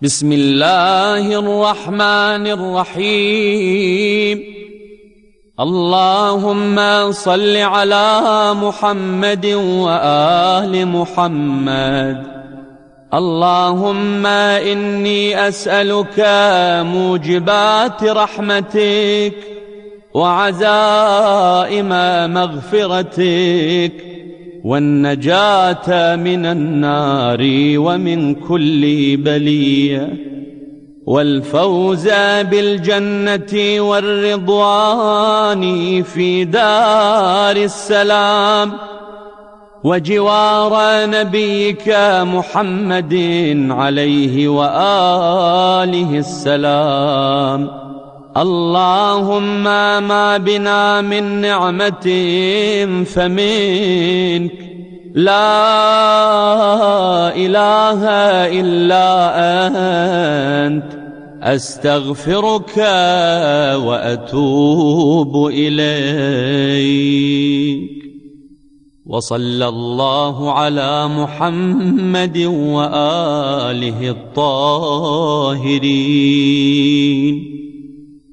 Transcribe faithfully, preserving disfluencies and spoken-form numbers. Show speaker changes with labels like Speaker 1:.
Speaker 1: بسم الله الرحمن الرحيم. اللهم صل على محمد وآل محمد. اللهم إني أسألك موجبات رحمتك وعزائم مغفرتك والنجاة من النار ومن كل بلية والفوز بالجنة والرضوان في دار السلام وجوار نبيك محمد عليه وآله السلام. اللهم ما بنا من نعمة فمنك، لا إله إلا أنت، أستغفرك وأتوب إليك. وصلى الله على محمد وآله الطاهرين.